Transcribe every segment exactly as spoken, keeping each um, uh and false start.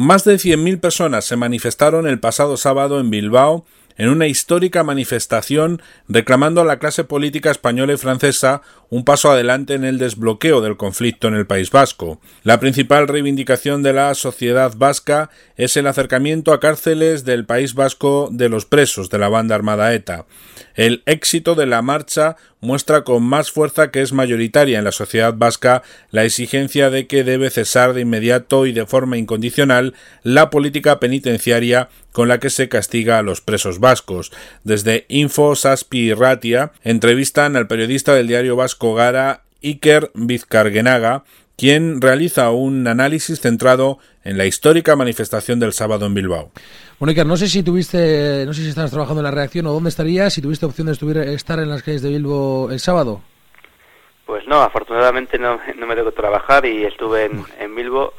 Más de cien mil personas se manifestaron el pasado sábado en Bilbao en una histórica manifestación reclamando a la clase política española y francesa un paso adelante en el desbloqueo del conflicto en el País Vasco. La principal reivindicación de la sociedad vasca es el acercamiento a cárceles del País Vasco de los presos de la banda armada ETA. El éxito de la marcha muestra con más fuerza que es mayoritaria en la sociedad vasca la exigencia de que debe cesar de inmediato y de forma incondicional la política penitenciaria con la que se castiga a los presos vascos. Desde Info Zazpi Irratia entrevistan al periodista del diario vasco Gara, Iker Bizkargenaga, quien realiza un análisis centrado en la histórica manifestación del sábado en Bilbao. Bueno, Iker, no sé si tuviste, no sé si estabas trabajando en la redacción o dónde estarías, si tuviste opción de estuvier, estar en las calles de Bilbo el sábado. Pues no, afortunadamente no, no me tocó trabajar y estuve en, en Bilbo.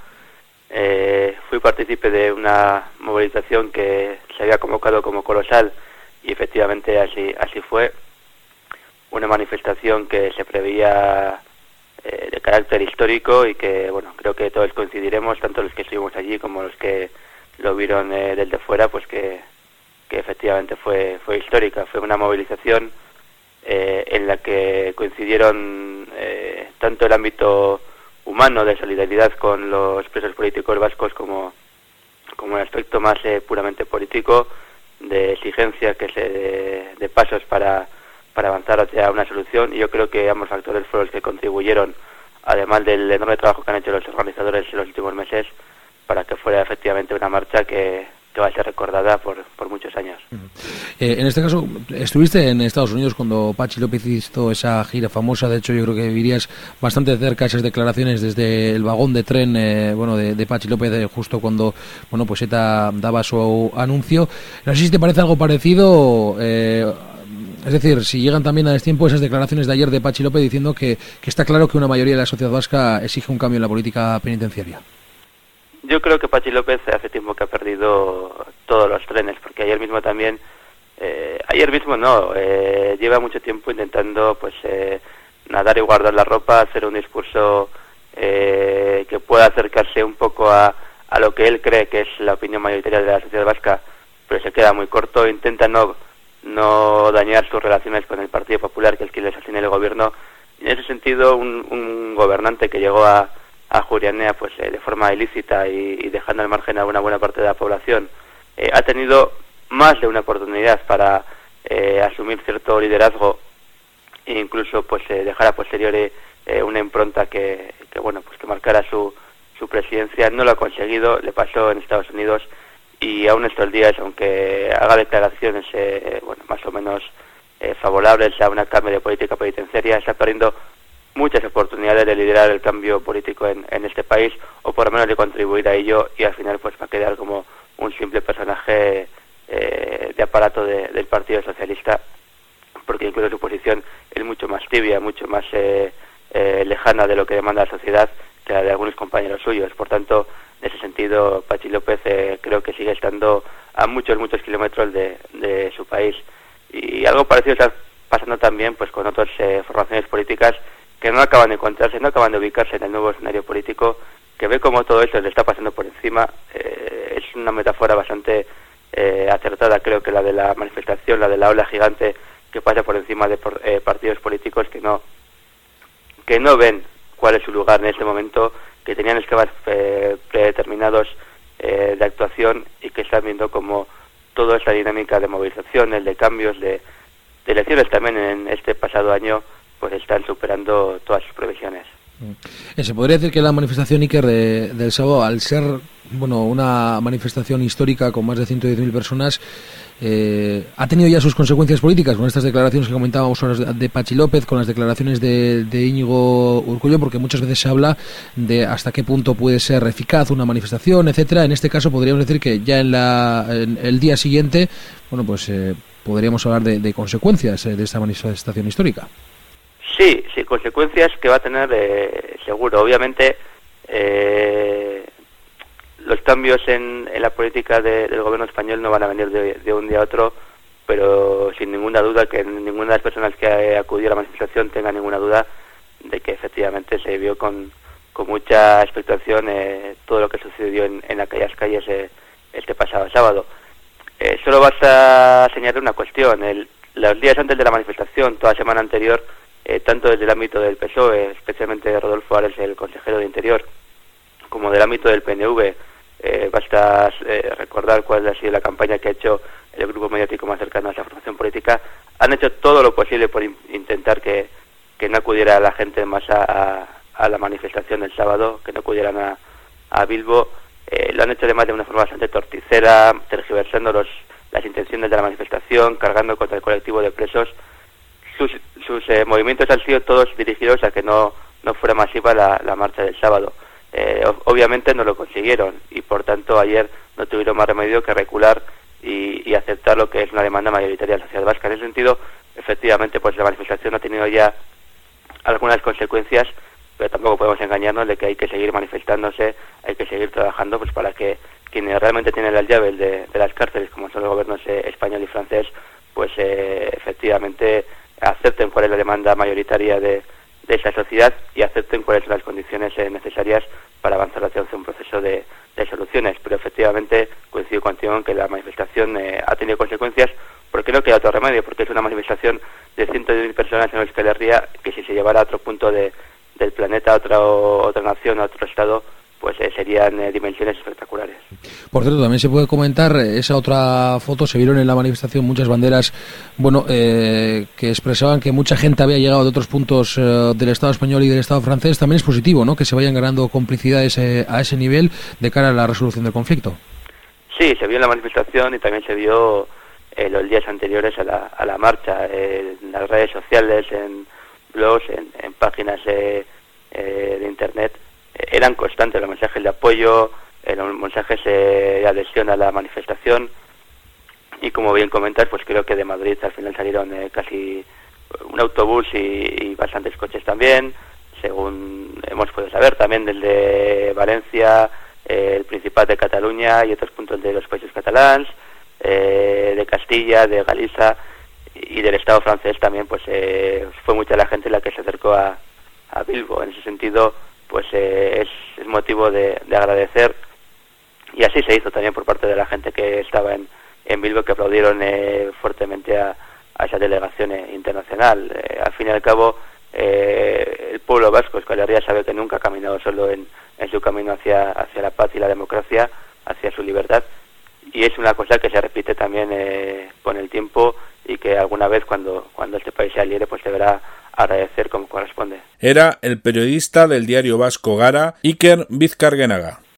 Eh, fui partícipe de una movilización que se había convocado como colosal y efectivamente así así fue. Una manifestación que se preveía eh, de carácter histórico y que, bueno, creo que todos coincidiremos, tanto los que estuvimos allí como los que lo vieron eh, desde fuera, pues que, que efectivamente fue fue histórica. Fue una movilización eh, en la que coincidieron eh, tanto el ámbito humano de solidaridad con los presos políticos vascos como, como el aspecto más eh, puramente político de exigencia que se de, de pasos para, para avanzar hacia una solución. Y yo creo que ambos factores fueron los que contribuyeron, además del enorme trabajo que han hecho los organizadores en los últimos meses, para que fuera efectivamente una marcha que, que va a ser recordada por, por muchos años. Eh, en este caso, estuviste en Estados Unidos cuando Patxi López hizo esa gira famosa. De hecho, yo creo que vivirías bastante cerca esas declaraciones desde el vagón de tren eh, bueno, de, de Patxi López, eh, justo cuando bueno, pues ETA daba su anuncio. No sé si te parece algo parecido, eh, es decir, si llegan también a destiempo esas declaraciones de ayer de Patxi López diciendo que, que está claro que una mayoría de la sociedad vasca exige un cambio en la política penitenciaria. Yo creo que Patxi López hace tiempo que ha perdido todos los trenes, porque ayer mismo también, eh, ayer mismo no, eh, lleva mucho tiempo intentando pues eh, nadar y guardar la ropa, hacer un discurso eh, que pueda acercarse un poco a, a lo que él cree que es la opinión mayoritaria de la sociedad vasca, pero se queda muy corto. Intenta no, no dañar sus relaciones con el Partido Popular, que es quien le sostiene el gobierno. En ese sentido, un, un gobernante que llegó a a Jurianea pues eh, de forma ilícita y, y dejando al margen a una buena parte de la población, eh, ha tenido más de una oportunidad para eh, asumir cierto liderazgo e incluso pues eh, dejar a posteriori eh, una impronta que, que bueno pues que marcara su, su presidencia. No lo ha conseguido, le pasó en Estados Unidos y aún estos días, aunque haga declaraciones eh, bueno más o menos eh, favorables a un cambio de política penitenciaria, está perdiendo muchas oportunidades de liderar el cambio político en, en este país, o por lo menos de contribuir a ello, y al final pues va a quedar como un simple personaje eh, de aparato de, del Partido Socialista, porque incluso su posición es mucho más tibia, mucho más eh, eh, lejana de lo que demanda la sociedad que la de algunos compañeros suyos. Por tanto, en ese sentido, Patxi López eh, creo que sigue estando a muchos, muchos kilómetros de, de su país. Y algo parecido está pasando también pues con otras eh, formaciones políticas que no acaban de encontrarse, no acaban de ubicarse en el nuevo escenario político, que ve como todo esto le está pasando por encima. Eh, es una metáfora bastante eh, acertada, creo que la de la manifestación, la de la ola gigante que pasa por encima de por, eh, partidos políticos que no que no ven cuál es su lugar en este momento, que tenían esquemas eh, predeterminados eh, de actuación y que están viendo como toda esta dinámica de movilizaciones, de cambios, de, de elecciones también en este pasado año, pues están superando todas sus previsiones. Se podría decir que la manifestación Iker de, del sábado, al ser bueno una manifestación histórica con más de ciento diez mil personas, eh, ha tenido ya sus consecuencias políticas con estas declaraciones que comentábamos de Patxi López, con las declaraciones de, de Íñigo Urkullu, porque muchas veces se habla de hasta qué punto puede ser eficaz una manifestación, etcétera. En este caso podríamos decir que ya en, la, en el día siguiente, bueno pues eh, podríamos hablar de, de consecuencias eh, de esta manifestación histórica. Sí, sí, consecuencias que va a tener eh, seguro. Obviamente, eh, los cambios en, en la política de, del gobierno español no van a venir de, de un día a otro, pero sin ninguna duda que ninguna de las personas que acudió a la manifestación tenga ninguna duda de que efectivamente se vio con, con mucha expectación eh, todo lo que sucedió en, en aquellas calles eh, este pasado sábado. Eh, solo basta señalar una cuestión. El, los días antes de la manifestación, toda la semana anterior, eh, tanto desde el ámbito del P S O E, especialmente de Rodolfo Ares, el consejero de Interior, como del ámbito del P N V, eh, basta eh, recordar cuál ha sido la campaña que ha hecho el grupo mediático más cercano a esa formación política, han hecho todo lo posible por in- intentar que, que no acudiera la gente más a, a, a la manifestación del sábado, que no acudieran a, a Bilbo. Eh, lo han hecho además de una forma bastante torticera, tergiversando los, las intenciones de la manifestación, cargando contra el colectivo de presos. Sus, sus eh, movimientos han sido todos dirigidos a que no, no fuera masiva la, la marcha del sábado. Eh, obviamente no lo consiguieron y por tanto ayer no tuvieron más remedio que recular y, y aceptar lo que es una demanda mayoritaria de la sociedad vasca. En ese sentido, efectivamente, pues la manifestación ha tenido ya algunas consecuencias, pero tampoco podemos engañarnos de que hay que seguir manifestándose, hay que seguir trabajando pues para que quienes realmente tienen las llaves de, de las cárceles, como son los gobiernos eh, español y francés, pues eh, efectivamente acepten cuál es la demanda mayoritaria de, de esa sociedad y acepten cuáles son las condiciones eh, necesarias para avanzar hacia un proceso de, de soluciones. Pero efectivamente coincido contigo en que la manifestación eh, ha tenido consecuencias, porque no queda otro remedio, porque es una manifestación de cientos de mil personas en Euskal Herria que si se llevara a otro punto de, del planeta, a otra, otra nación, a otro estado, pues eh, serían eh, dimensiones espectaculares. Por cierto, también se puede comentar esa otra foto, se vieron en la manifestación muchas banderas, bueno, eh, que expresaban que mucha gente había llegado de otros puntos eh, del Estado español y del Estado francés. También es positivo, ¿no?, que se vayan ganando complicidades eh, a ese nivel de cara a la resolución del conflicto. Sí, se vio en la manifestación y también se vio eh, los días anteriores a la, a la marcha, eh, en las redes sociales, en blogs, en, en páginas eh, eh, de internet. Eran constantes los mensajes de apoyo, eh, los mensajes eh, de adhesión a la manifestación y como bien comentas, pues creo que de Madrid al final salieron eh, casi un autobús y, y bastantes coches también, según hemos podido saber, también del de Valencia, eh, el Principat de Cataluña y otros puntos de los países catalans, eh, de Castilla, de Galicia y del Estado francés también, pues eh, fue mucha la gente la que se acercó a, a Bilbo. En ese sentido, pues eh, es, es motivo de, de agradecer y así se hizo también por parte de la gente que estaba en, en Bilbo, que aplaudieron eh, fuertemente a, a esa delegación eh, internacional. Eh, al fin y al cabo, eh, el pueblo vasco, Euskal Herria, sabe que nunca ha caminado solo en, en su camino hacia, hacia la paz y la democracia, hacia su libertad, y es una cosa que se repite también eh, con el tiempo y que alguna vez cuando, cuando este país sea libre pues deberá agradecer como corresponde. Era el periodista del diario vasco Gara, Iker Bizkargenaga.